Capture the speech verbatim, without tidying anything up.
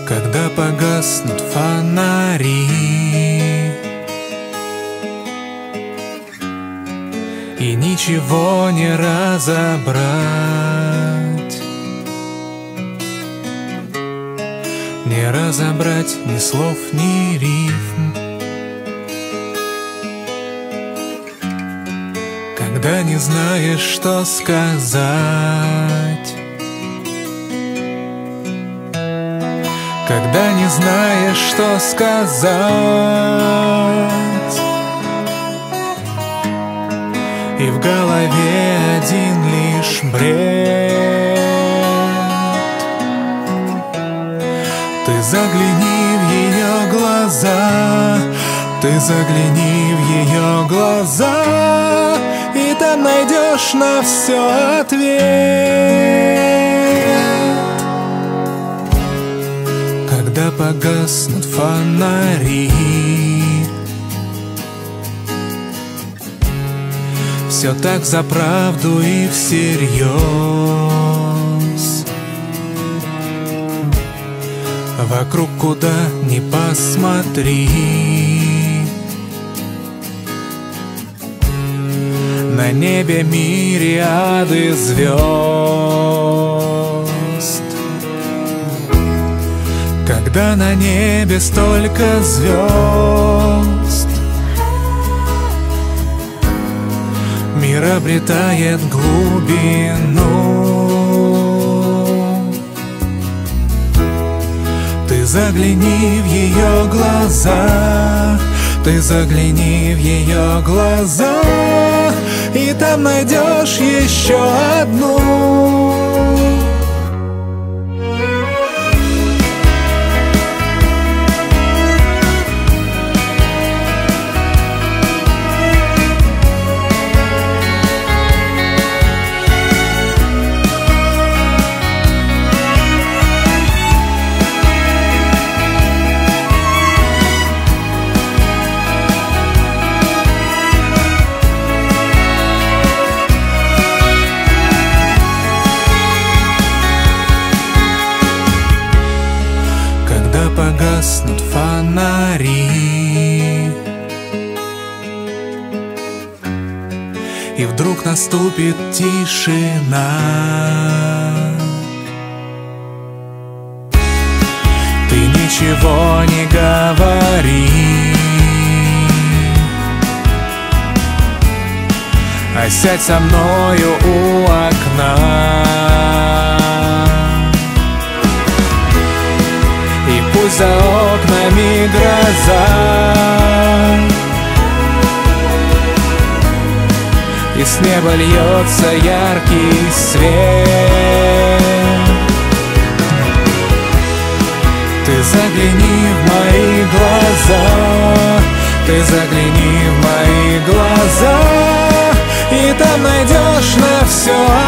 Когда погаснут фонари и ничего не разобрать, не разобрать ни слов, ни рифм. Когда не знаешь, что сказать, когда не знаешь, что сказать, и в голове один лишь бред. Ты загляни в ее глаза, ты загляни в ее глаза, и там найдешь на все ответ. Когда погаснут фонари, все так за правду и всерьез. Вокруг куда ни посмотри, на небе мириады звезд. Когда на небе столько звезд, мир обретает глубину. Ты загляни в ее глаза, ты загляни в ее глаза, и там найдешь еще одну. Погаснут фонари, и вдруг наступит тишина. Ты ничего не говори, а сядь со мною у окна. Пусть за окнами гроза, и с неба льется яркий свет. Ты загляни в мои глаза, ты загляни в мои глаза, и там найдешь на все